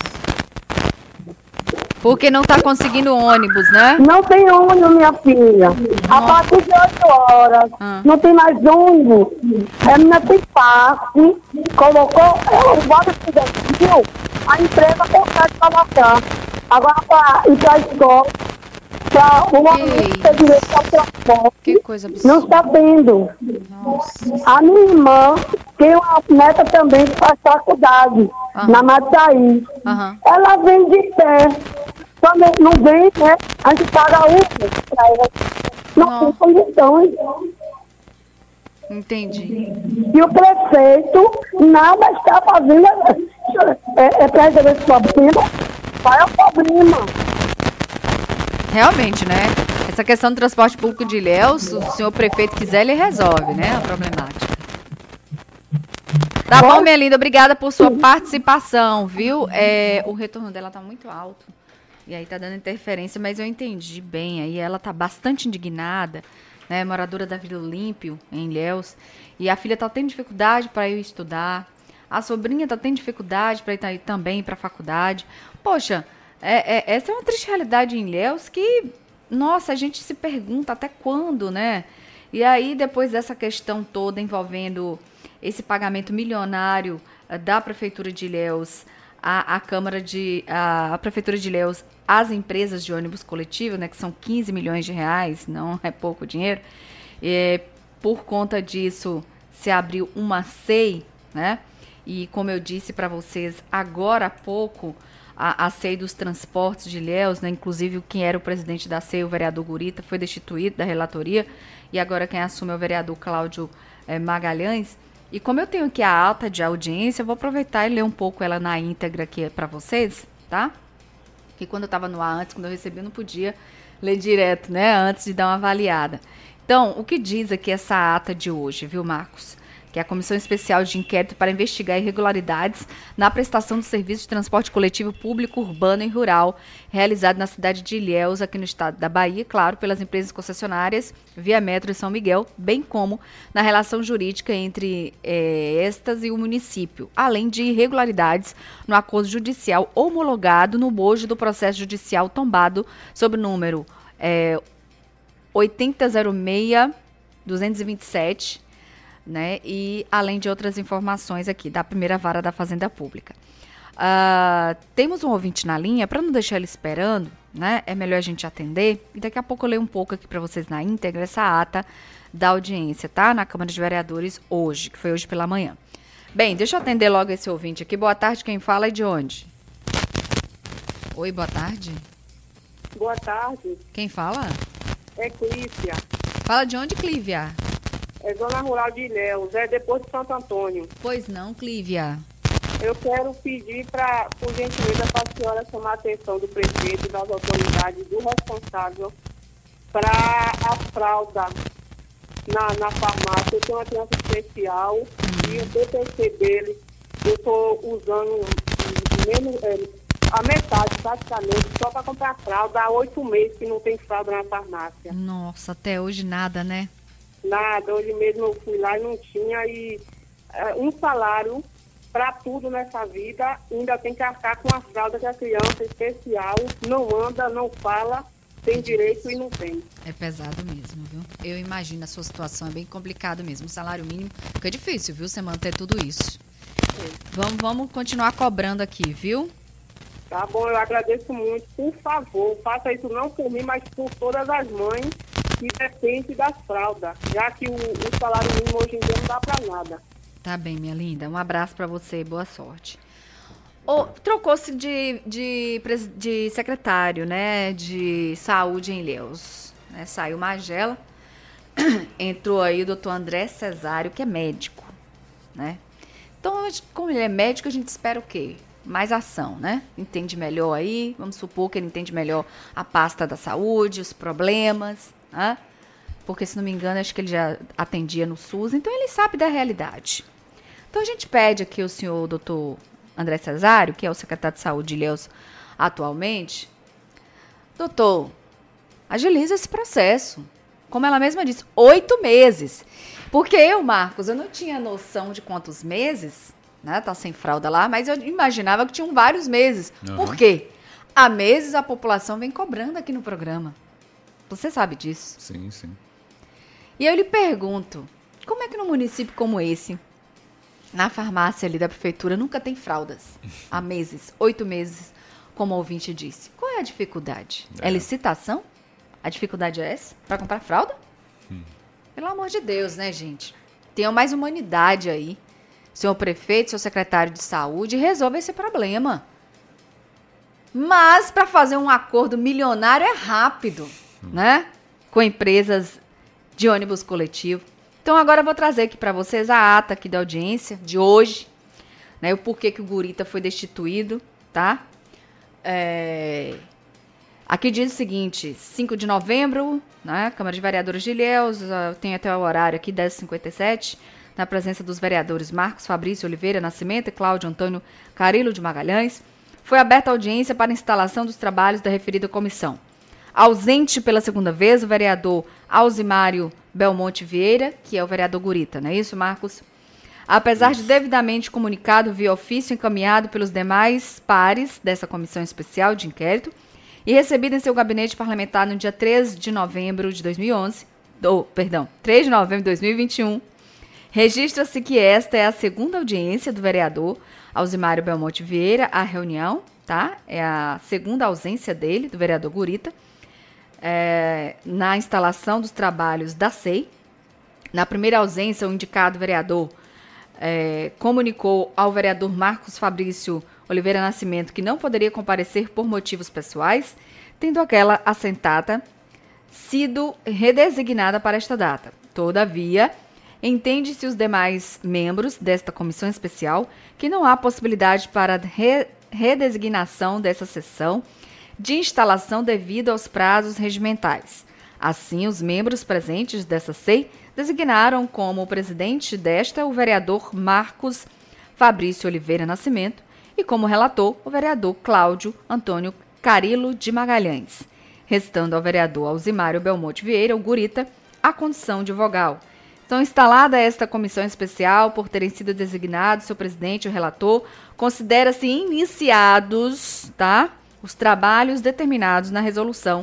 Speaker 2: Porque não está conseguindo ônibus, né?
Speaker 6: Não tem ônibus, minha filha. A partir de 8 horas, não tem mais ônibus. A menina tem passe, colocou, ela bota esse destino, a empresa consegue colocar. Agora, para ir para a escola, para o aluno ter direito ao transporte,
Speaker 2: que coisa absurda.
Speaker 6: não está tendo.
Speaker 2: Nossa.
Speaker 6: A minha irmã tem uma neta também que faz faculdade, na Mataí. Ela vem de pé. Quando não vem, né, a gente paga Uber para ela. Não tem condições.
Speaker 2: Entendi.
Speaker 6: E o prefeito nada está fazendo para resolver esse problema. Qual é o problema?
Speaker 2: Realmente, né? Essa questão do transporte público de Ilhéus, se o senhor prefeito quiser, ele resolve, né? A problemática. Tá bom, minha linda. Obrigada por sua participação, viu? O retorno dela tá muito alto. E aí tá dando interferência, mas eu entendi bem. Aí ela tá bastante indignada, né? Moradora da Vila Olímpio, em Ilhéus. E a filha tá tendo dificuldade para ir estudar. A sobrinha tá tendo dificuldade para ir também para a faculdade. Poxa, essa é uma triste realidade em Ilhéus que, nossa, a gente se pergunta até quando, né? E aí, depois dessa questão toda envolvendo esse pagamento milionário da Prefeitura de Ilhéus, a Prefeitura de Ilhéus, às empresas de ônibus coletivo, né, que são 15 milhões de reais, não é pouco dinheiro, por conta disso se abriu uma SEI, né? E como eu disse para vocês agora há pouco, a SEI dos transportes de Ilhéus, né, inclusive quem era o presidente da SEI, o vereador Gurita, foi destituído da relatoria, e agora quem assume é o vereador Cláudio Magalhães. E como eu tenho aqui a ata de audiência, eu vou aproveitar e ler um pouco ela na íntegra aqui para vocês, tá? Que quando eu estava no ar antes, quando eu recebi, eu não podia ler direto, né? Antes de dar uma avaliada. Então, o que diz aqui essa ata de hoje, viu, Marcos? Que é a Comissão Especial de Inquérito para investigar irregularidades na prestação do serviço de transporte coletivo público, urbano e rural, realizado na cidade de Ilhéus, aqui no estado da Bahia, claro, pelas empresas concessionárias Via Metro e São Miguel, bem como na relação jurídica entre estas e o município, além de irregularidades no acordo judicial homologado no bojo do processo judicial tombado sob o número 8006-227, né? E além de outras informações aqui da primeira vara da Fazenda Pública. Temos um ouvinte na linha, para não deixar ele esperando, né? É melhor a gente atender. E daqui a pouco eu leio um pouco aqui para vocês na íntegra essa ata da audiência, tá? Na Câmara de Vereadores hoje, que foi hoje pela manhã. Bem, deixa eu atender logo esse ouvinte aqui. Boa tarde, quem fala é de onde? Oi, boa tarde.
Speaker 7: Boa tarde.
Speaker 2: Quem fala?
Speaker 7: É Clívia.
Speaker 2: Fala de onde, Clívia?
Speaker 7: É Zona Rural de Ilhéus, depois de Santo Antônio.
Speaker 2: Pois não, Clívia.
Speaker 7: Eu quero pedir, por gentileza, para a senhora chamar a atenção do prefeito e das autoridades, do responsável, para a fralda na farmácia. Eu tenho uma criança especial e o BPC dele, eu estou usando a metade, praticamente, só para comprar fralda. Há 8 meses que não tem fralda na farmácia.
Speaker 2: Nossa, até hoje nada, né?
Speaker 7: Nada, hoje mesmo eu fui lá e não tinha, e um salário para tudo nessa vida, ainda tem que arcar com a fralda que a criança especial não anda, não fala, tem direito e não tem.
Speaker 2: É pesado mesmo, viu? Eu imagino, a sua situação é bem complicada mesmo, o salário mínimo fica difícil, viu, você manter tudo isso. Vamos continuar cobrando aqui, viu?
Speaker 7: Tá bom, eu agradeço muito, por favor, faça isso não por mim, mas por todas as mães que depende das fraldas, já que o salário mínimo hoje em dia não dá para nada.
Speaker 2: Tá bem, minha linda. Um abraço para você e boa sorte. Trocou-se de secretário, né, de saúde em Ilhéus. Né? Saiu Magela, entrou aí o doutor André Cesário, que é médico, né? Então, como ele é médico, a gente espera o quê? Mais ação, né? Entende melhor aí, vamos supor que ele entende melhor a pasta da saúde, os problemas, né? Porque, se não me engano, acho que ele já atendia no SUS, então ele sabe da realidade. Então, a gente pede aqui ao senhor doutor André Cesário, que é o secretário de saúde de Ilhéus atualmente, doutor, agiliza esse processo. Como ela mesma disse, 8 meses. Porque eu, Marcos, eu não tinha noção de quantos meses, né? Tá sem fralda lá, mas eu imaginava que tinham vários meses. Uhum. Por quê? Há meses a população vem cobrando aqui no programa. Você sabe disso?
Speaker 3: Sim, sim.
Speaker 2: E eu lhe pergunto, como é que num município como esse, na farmácia ali da prefeitura, nunca tem fraldas? Há meses, 8 meses, como o ouvinte disse. Qual é a dificuldade? É licitação? A dificuldade é essa? Para comprar fralda? Pelo amor de Deus, né, gente? Tenham mais humanidade aí. Senhor prefeito, seu secretário de saúde, resolva esse problema. Mas para fazer um acordo milionário é rápido, né? Com empresas de ônibus coletivo. Então agora eu vou trazer aqui para vocês a ata aqui da audiência de hoje, né? O porquê que o Gurita foi destituído, tá? Aqui diz o seguinte, 5 de novembro, né, Câmara de Vereadores de Ilhéus, tem até o horário aqui, 10h57, na presença dos vereadores Marcos Fabrício Oliveira Nascimento e Cláudio Antônio Carilo de Magalhães, foi aberta a audiência para instalação dos trabalhos da referida comissão. Ausente pela segunda vez, o vereador Alzimário Belmonte Vieira, que é o vereador Gurita, não é isso, Marcos? Apesar de devidamente comunicado via ofício encaminhado pelos demais pares dessa comissão especial de inquérito, e recebida em seu gabinete parlamentar no dia 3 de novembro de 2021, registra-se que esta é a segunda audiência do vereador Alzimário Belmonte Vieira à reunião, tá? É a segunda ausência dele, do vereador Gurita, na instalação dos trabalhos da SEI. Na primeira ausência, o indicado vereador comunicou ao vereador Marcos Fabrício Oliveira Nascimento que não poderia comparecer por motivos pessoais, tendo aquela assentada sido redesignada para esta data. Todavia, entende-se os demais membros desta comissão especial que não há possibilidade para redesignação dessa sessão de instalação devido aos prazos regimentais. Assim, os membros presentes dessa SEI designaram como presidente desta o vereador Marcos Fabrício Oliveira Nascimento e como relator o vereador Cláudio Antônio Carilo de Magalhães, restando ao vereador Alzimário Belmonte Vieira, o Gurita, a condição de vogal. Então, instalada esta comissão especial, por terem sido designados seu presidente e o relator, considera-se iniciados, tá, os trabalhos determinados na resolução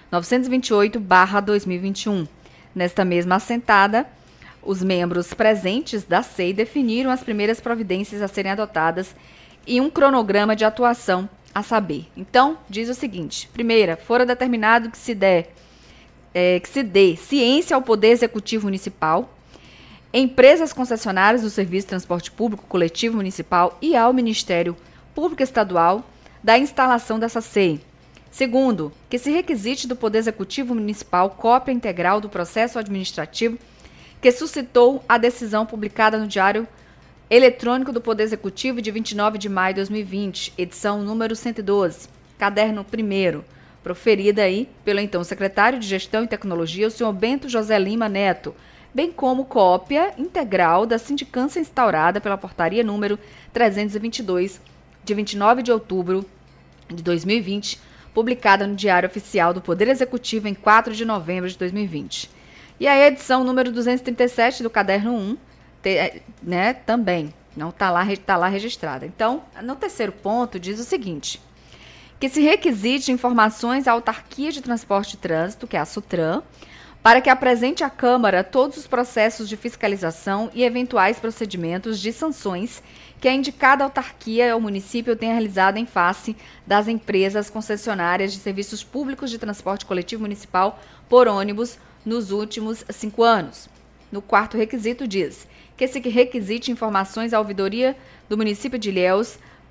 Speaker 2: 928/2021. Nesta mesma assentada, os membros presentes da SEI definiram as primeiras providências a serem adotadas e um cronograma de atuação a saber. Então, diz o seguinte: primeira, fora determinado que se dê ciência ao Poder Executivo Municipal, empresas concessionárias do Serviço de Transporte Público Coletivo Municipal e ao Ministério Público Estadual da instalação dessa SEI. Segundo, que se requisite do Poder Executivo Municipal cópia integral do processo administrativo que suscitou a decisão publicada no Diário Eletrônico do Poder Executivo de 29 de maio de 2020, edição número 112, caderno 1º, proferida aí pelo então secretário de Gestão e Tecnologia, o senhor Bento José Lima Neto, bem como cópia integral da sindicância instaurada pela portaria número 322, de 29 de outubro de 2020, publicada no Diário Oficial do Poder Executivo em 4 de novembro de 2020. E a edição número 237 do caderno 1, né, também não está lá registrada. Então, no terceiro ponto, diz o seguinte: que se requisite informações à Autarquia de Transporte e Trânsito, que é a SUTRAN, para que apresente à Câmara todos os processos de fiscalização e eventuais procedimentos de sanções que a indicada autarquia ou município tenha realizado em face das empresas concessionárias de serviços públicos de transporte coletivo municipal por ônibus nos últimos 5 anos. No quarto requisito diz que se requisite informações à ouvidoria do município de Ilhéus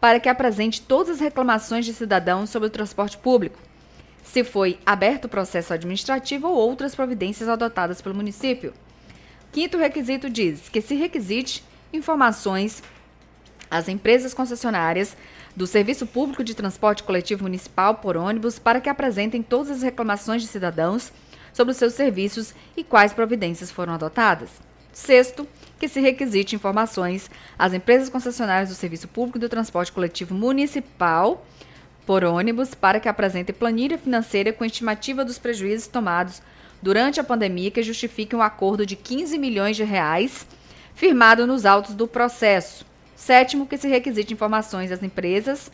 Speaker 2: para que apresente todas as reclamações de cidadãos sobre o transporte público, se foi aberto o processo administrativo ou outras providências adotadas pelo município. Quinto requisito diz que se requisite informações às empresas concessionárias do Serviço Público de Transporte Coletivo Municipal por ônibus para que apresentem todas as reclamações de cidadãos sobre os seus serviços e quais providências foram adotadas. Sexto, que se requisite informações às empresas concessionárias do Serviço Público do Transporte Coletivo Municipal por ônibus para que apresentem planilha financeira com estimativa dos prejuízos tomados durante a pandemia que justifique um acordo de 15 milhões de reais firmado nos autos do processo. Sétimo, que se requisite informações às empresas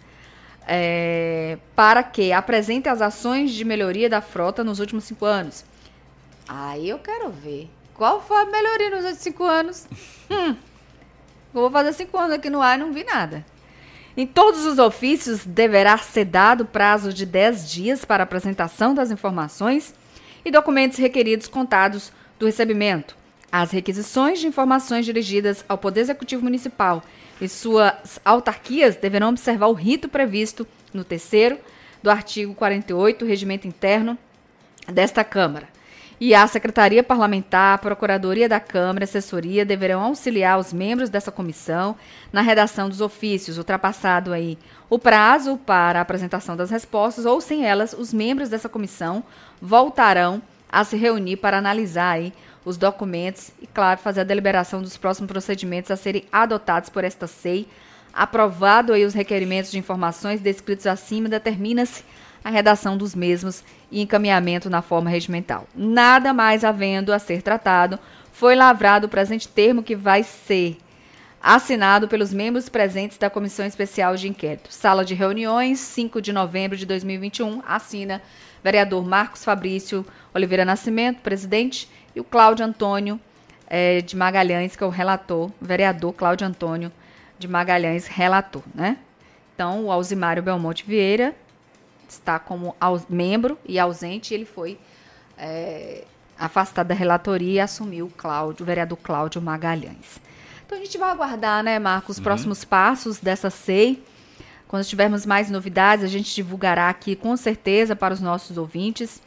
Speaker 2: para que apresentem as ações de melhoria da frota nos últimos 5 anos. Aí eu quero ver. Qual foi a melhoria nos últimos 5 anos? Eu vou fazer 5 anos aqui no ar e não vi nada. Em todos os ofícios deverá ser dado prazo de 10 dias para apresentação das informações e documentos requeridos contados do recebimento. As requisições de informações dirigidas ao Poder Executivo Municipal e suas autarquias deverão observar o rito previsto no 3º do artigo 48 do Regimento Interno desta Câmara. E a Secretaria Parlamentar, a Procuradoria da Câmara e a Assessoria deverão auxiliar os membros dessa comissão na redação dos ofícios, ultrapassado aí o prazo para a apresentação das respostas, ou sem elas, os membros dessa comissão voltarão a se reunir para analisar aí os documentos e, claro, fazer a deliberação dos próximos procedimentos a serem adotados por esta SEI. Aprovado aí os requerimentos de informações descritos acima, determina-se a redação dos mesmos e encaminhamento na forma regimental. Nada mais havendo a ser tratado, foi lavrado o presente termo que vai ser assinado pelos membros presentes da Comissão Especial de Inquérito. Sala de reuniões, 5 de novembro de 2021, assina vereador Marcos Fabrício Oliveira Nascimento, presidente, e o Cláudio Antônio de Magalhães, que é o relator, vereador Cláudio Antônio de Magalhães, relator, né? Então, o Alzimário Belmonte Vieira está como membro e ausente, ele foi afastado da relatoria e assumiu o vereador Cláudio Magalhães. Então, a gente vai aguardar, né, Marcos, os próximos passos dessa SEI. Quando tivermos mais novidades, a gente divulgará aqui com certeza para os nossos ouvintes.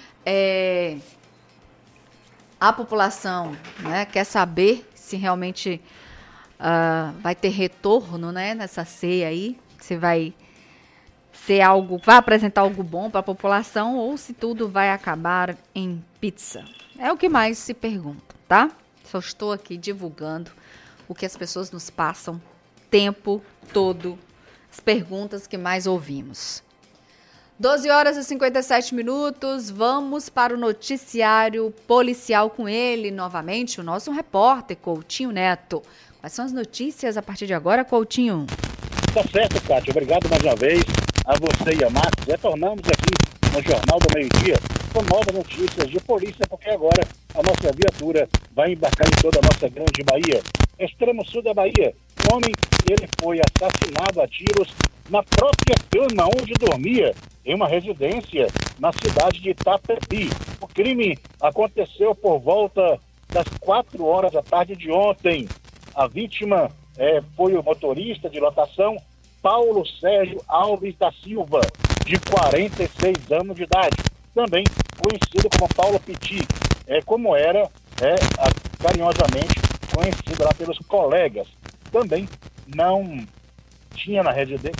Speaker 2: A população, né, quer saber se realmente vai ter retorno, né, nessa SEI aí, se vai ser vai apresentar algo bom para a população ou se tudo vai acabar em pizza. É o que mais se pergunta, tá? Só estou aqui divulgando o que as pessoas nos passam o tempo todo, as perguntas que mais ouvimos. 12 horas e 57 minutos, vamos para o noticiário policial com ele, novamente, o nosso repórter, Coutinho Neto. Quais são as notícias a partir de agora, Coutinho?
Speaker 5: Tá certo, Cátia. Obrigado mais uma vez a você e a Marcos. Retornamos aqui no Jornal do Meio-Dia com novas notícias de polícia, porque agora a nossa viatura vai embarcar em toda a nossa grande Bahia. Extremo sul da Bahia, um homem, ele foi assassinado a tiros na própria cama onde dormia, em uma residência na cidade de Itapebi. O crime aconteceu por volta das 4 horas da tarde de ontem. A vítima foi o motorista de lotação Paulo Sérgio Alves da Silva, de 46 anos de idade, também conhecido como Paulo Petit, como era carinhosamente conhecido lá pelos colegas. Também não tinha na residência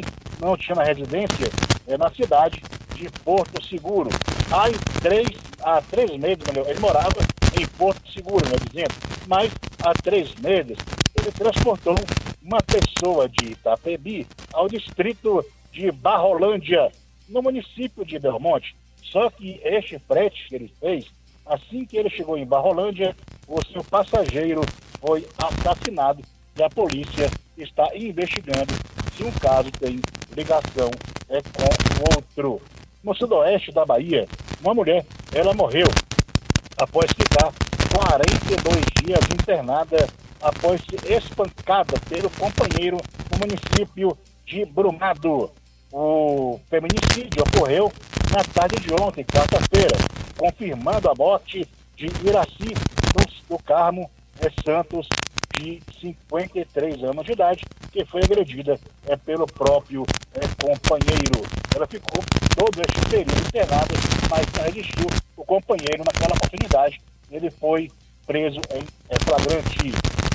Speaker 5: na cidade de Porto Seguro. Há 3 meses, ele morava em Porto Seguro, mas há 3 meses ele transportou uma pessoa de Itapebi ao distrito de Barrolândia, no município de Belmonte. Só que este frete que ele fez, assim que ele chegou em Barrolândia, o seu passageiro foi assassinado e a polícia está investigando se um caso tem ligação com o outro. No sudoeste da Bahia, uma mulher, ela morreu após ficar 42 dias internada após ser espancada pelo companheiro no município de Brumado. O feminicídio ocorreu na tarde de ontem, quarta-feira, confirmando a morte de Iraci do Carmo Santos, de 53 anos de idade, que foi agredida pelo próprio companheiro. Ela ficou todo este período internada, mas não resistiu. O companheiro, naquela oportunidade, ele foi preso em flagrante.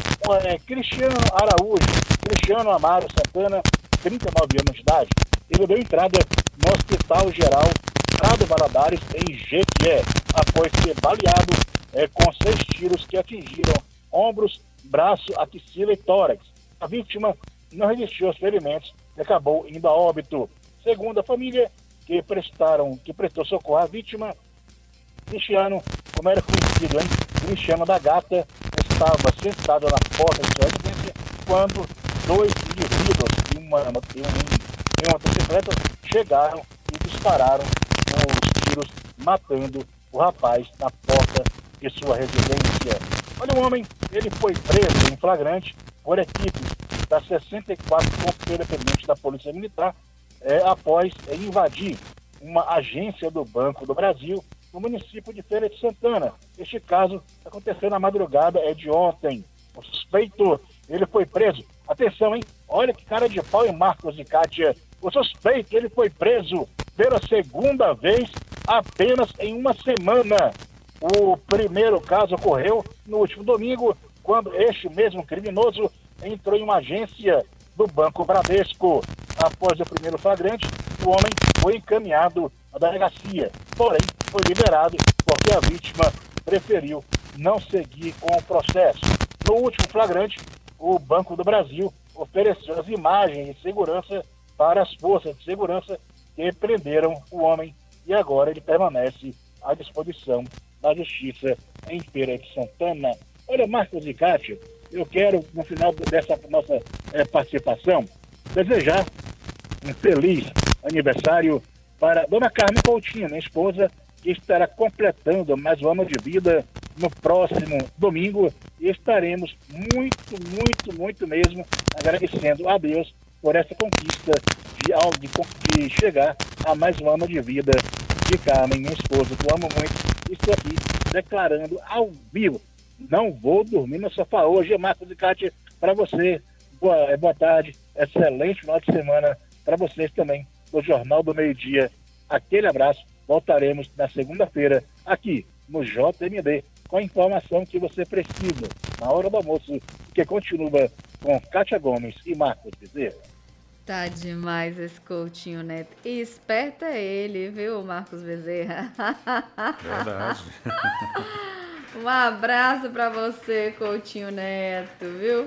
Speaker 5: Cristiano Amaro Santana, 39 anos de idade, ele deu entrada no Hospital Geral Prado Valadares, em Jequié, após ser baleado com 6 tiros que atingiram ombros, braço, axila e tórax. A vítima não resistiu aos ferimentos e acabou indo a óbito. Segundo a família que prestou socorro à vítima, Cristiano, como era conhecido, Cristiano da Gata, estava sentado na porta de sua residência quando 2 indivíduos em uma motocicleta chegaram e dispararam os tiros, matando o rapaz na porta de sua residência. Olha, o homem, ele foi preso em flagrante por equipes da 64 Conselho Dependente da Polícia Militar após invadir uma agência do Banco do Brasil no município de Feira de Santana. Este caso aconteceu na madrugada de ontem. O suspeito, ele foi preso. Atenção, hein? Olha que cara de pau, em Marcos e Kátia. O suspeito, ele foi preso pela segunda vez apenas em uma semana. O primeiro caso ocorreu no último domingo, quando este mesmo criminoso entrou em uma agência do Banco Bradesco. Após o primeiro flagrante, o homem foi encaminhado à delegacia, porém foi liberado porque a vítima preferiu não seguir com o processo. No último flagrante, o Banco do Brasil ofereceu as imagens de segurança para as forças de segurança que prenderam o homem e agora ele permanece à disposição da Justiça em Feira de Santana. Olha, Marcos e Kátia, eu quero, no final dessa nossa participação, desejar um feliz aniversário para Dona Carmen Coutinho, minha esposa, que estará completando mais um ano de vida no próximo domingo, e estaremos muito mesmo agradecendo a Deus por essa conquista de chegar a mais um ano de vida de Carmen, minha esposa, que eu amo muito. Estou aqui declarando ao vivo, não vou dormir no sofá hoje. Marcos e Kátia, para você, boa tarde, excelente final de semana para vocês também, do Jornal do Meio-Dia. Aquele abraço, voltaremos na segunda-feira aqui no JMD com a informação que você precisa na hora do almoço, que continua com Kátia Gomes e Marcos Bezerra.
Speaker 2: Tá demais esse Coutinho Neto. E esperta ele, viu, Marcos Bezerra?
Speaker 3: Verdade.
Speaker 2: Um abraço para você, Coutinho Neto, viu?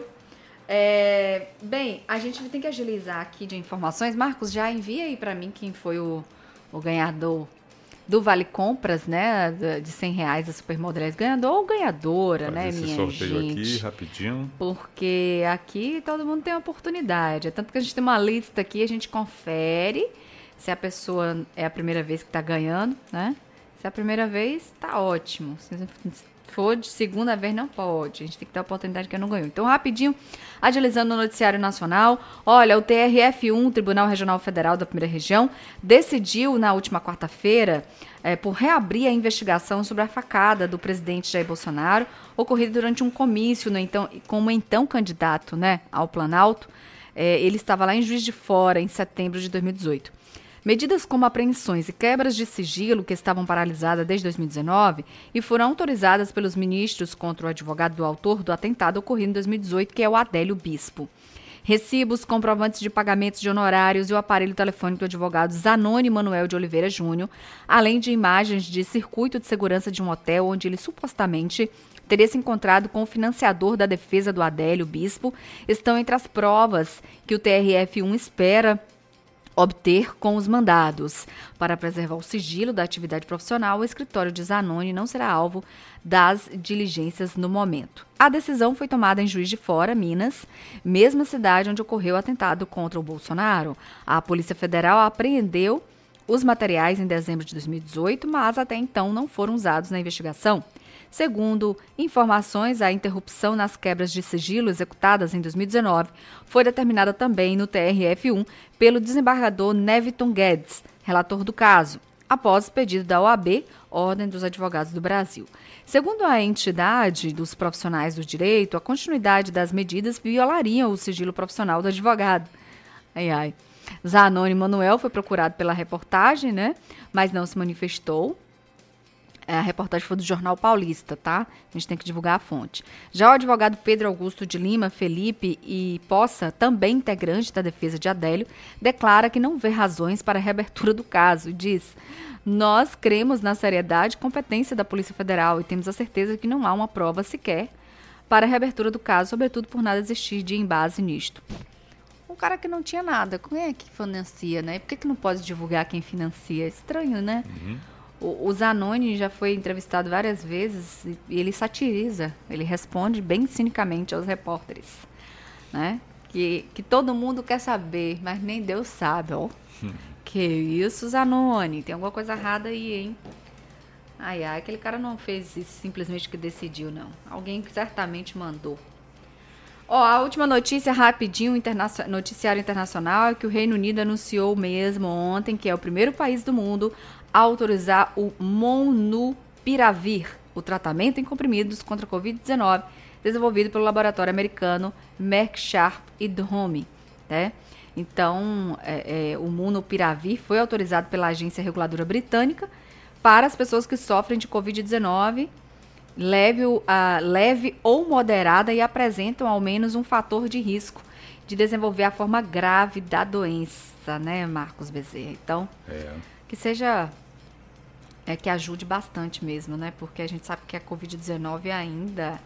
Speaker 2: Bem, a gente tem que agilizar aqui de informações. Marcos, já envia aí para mim quem foi o ganhador do Vale Compras, né, de R$100 da Supermodelis, ganhador ou ganhadora, né, minha gente?
Speaker 3: Sorteio aqui, rapidinho.
Speaker 2: Porque aqui todo mundo tem oportunidade. É tanto que a gente tem uma lista aqui, a gente confere se a pessoa é a primeira vez que está ganhando, né? Se é a primeira vez, tá ótimo. Se for de segunda vez, não pode. A gente tem que dar a oportunidade que não ganhou. Então, rapidinho, agilizando o noticiário nacional. Olha, o TRF1, Tribunal Regional Federal da Primeira Região, decidiu na última quarta-feira por reabrir a investigação sobre a facada do presidente Jair Bolsonaro, ocorrida durante um comício como então candidato, né, ao Planalto. Ele estava lá em Juiz de Fora, em setembro de 2018. Medidas como apreensões e quebras de sigilo, que estavam paralisadas desde 2019 e foram autorizadas pelos ministros contra o advogado do autor do atentado ocorrido em 2018, que é o Adélio Bispo. Recibos, comprovantes de pagamentos de honorários e o aparelho telefônico do advogado Zanoni Manuel de Oliveira Júnior, além de imagens de circuito de segurança de um hotel onde ele supostamente teria se encontrado com o financiador da defesa do Adélio Bispo, estão entre as provas que o TRF1 espera obter com os mandados. Para preservar o sigilo da atividade profissional, o escritório de Zanoni não será alvo das diligências no momento. A decisão foi tomada em Juiz de Fora, Minas, mesma cidade onde ocorreu o atentado contra o Bolsonaro. A Polícia Federal apreendeu os materiais em dezembro de 2018, mas até então não foram usados na investigação. Segundo informações, a interrupção nas quebras de sigilo executadas em 2019 foi determinada também no TRF1 pelo desembargador Neviton Guedes, relator do caso. após pedido da OAB, Ordem dos Advogados do Brasil. Segundo a entidade dos profissionais do direito, a continuidade das medidas violaria o sigilo profissional do advogado. Zanoni Manuel foi procurado pela reportagem, né? Mas não se manifestou. A reportagem foi do Jornal Paulista, tá? A gente tem que divulgar a fonte. Já o advogado Pedro Augusto de Lima Felipe e Poça, também integrante da defesa de Adélio, declara que não vê razões para a reabertura do caso e diz: nós cremos na seriedade e competência da Polícia Federal e temos a certeza que não há uma prova sequer para a reabertura do caso, sobretudo por nada existir de embase nisto. Um cara que não tinha nada, quem é que financia, né? Por que não pode divulgar quem financia? É estranho, né? O Zanoni já foi entrevistado várias vezes e ele satiriza, ele responde bem cinicamente aos repórteres, né? Que todo mundo quer saber, mas nem Deus sabe, ó. Que isso, Zanoni, tem alguma coisa errada aí, hein? Aquele cara não fez isso simplesmente que decidiu, não. Alguém que certamente mandou. A última notícia, rapidinho, noticiário internacional, é que o Reino Unido anunciou mesmo ontem que é o primeiro país do mundo a autorizar o Molnupiravir, o tratamento em comprimidos contra a Covid-19, desenvolvido pelo laboratório americano Merck Sharp e Dohme, né? Então, o Molnupiravir foi autorizado pela agência reguladora britânica para as pessoas que sofrem de Covid-19 leve ou moderada e apresentam ao menos um fator de risco de desenvolver a forma grave da doença, né, Marcos Bezerra? Então, que seja, que ajude bastante mesmo, né? Porque a gente sabe que a Covid-19 ainda,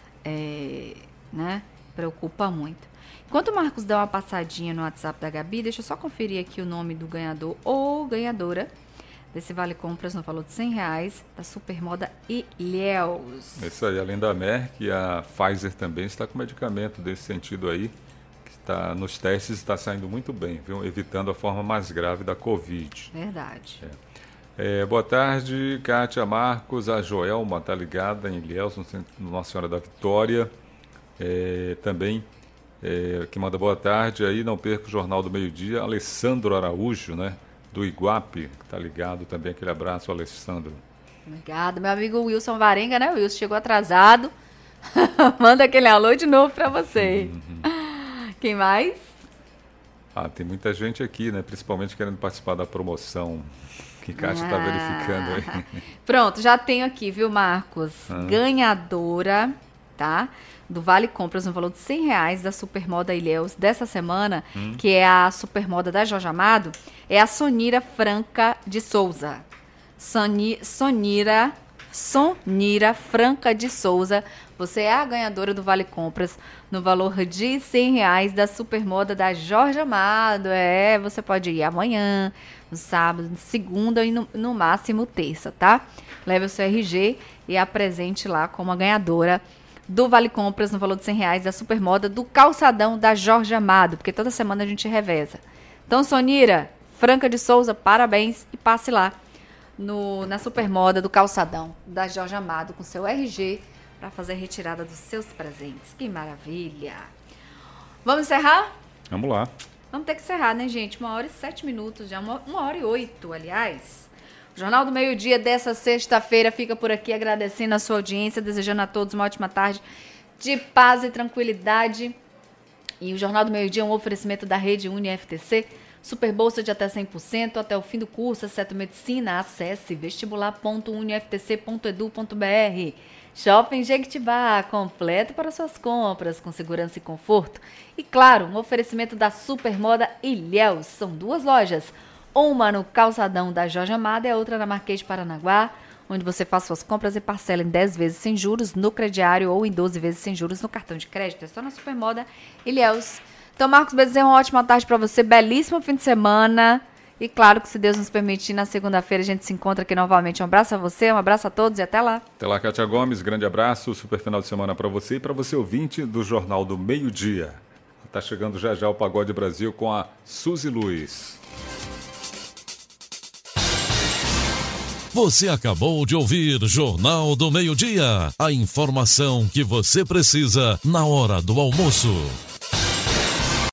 Speaker 2: né, preocupa muito. Enquanto o Marcos dá uma passadinha no WhatsApp da Gabi, deixa eu só conferir aqui o nome do ganhador ou ganhadora desse Vale Compras no valor de R$100 da Supermoda Ilhéus.
Speaker 3: Isso aí, além da Merck, a Pfizer também está com medicamento desse sentido aí, que está nos testes, está saindo muito bem, viu? Evitando a forma mais grave da Covid.
Speaker 2: Verdade.
Speaker 3: Boa tarde, Kátia, Marcos, a Joelma está ligada em Ilhéus, no Nossa Senhora da Vitória. Também, que manda boa tarde aí, não perca o Jornal do Meio-Dia, Alessandro Araújo, né? Do Iguape, que tá ligado também, aquele abraço, Alessandro.
Speaker 2: Obrigada, meu amigo Wilson Varenga, né? O Wilson chegou atrasado. Manda aquele alô de novo para você. Quem mais?
Speaker 3: Tem muita gente aqui, né? Principalmente querendo participar da promoção que Kátia está verificando aí.
Speaker 2: Pronto, já tenho aqui, viu, Marcos? Ganhadora, tá? Do Vale Compras no valor de R$100 da Supermoda Ilhéus dessa semana, que é a Supermoda da Jorge Amado, é a Sonira Franca de Souza. Sonira Franca de Souza, você é a ganhadora do Vale Compras no valor de R$100 da Supermoda da Jorge Amado. Você pode ir amanhã, no sábado, segunda e no máximo terça, tá? Leve o seu RG e apresente lá como a ganhadora do Vale Compras no valor de R$100 da Supermoda do Calçadão da Jorge Amado, porque toda semana a gente reveza. Então, Sonira Franca de Souza, parabéns e passe lá na Supermoda do Calçadão da Jorge Amado com seu RG para fazer a retirada dos seus presentes. Que maravilha! Vamos encerrar?
Speaker 3: Vamos lá.
Speaker 2: Vamos ter que encerrar, né, gente? 1h07, já 1h08, aliás. O Jornal do Meio-Dia dessa sexta-feira fica por aqui, agradecendo a sua audiência, desejando a todos uma ótima tarde de paz e tranquilidade. E o Jornal do Meio-Dia é um oferecimento da Rede UniFTC, superbolsa de até 100% até o fim do curso, exceto medicina. Acesse vestibular.uniftc.edu.br. Shopping Jequitibá, completo para suas compras, com segurança e conforto. E claro, um oferecimento da Supermoda Ilhéus. São 2 lojas, uma no Calçadão da Jorge Amado e a outra na Marquês de Paranaguá, onde você faz suas compras e parcela em 10 vezes sem juros no crediário ou em 12 vezes sem juros no cartão de crédito. É só na Supermoda Ilhéus. Então, Marcos Bezerra, uma ótima tarde para você, belíssimo fim de semana. E claro que, se Deus nos permitir, na segunda-feira a gente se encontra aqui novamente. Um abraço a você, um abraço a todos e até lá.
Speaker 3: Até lá, Kátia Gomes, grande abraço, super final de semana para você e para você ouvinte do Jornal do Meio-Dia. Tá chegando já já o Pagode Brasil com a Suzy Luiz.
Speaker 1: Você acabou de ouvir Jornal do Meio-Dia, a informação que você precisa na hora do almoço.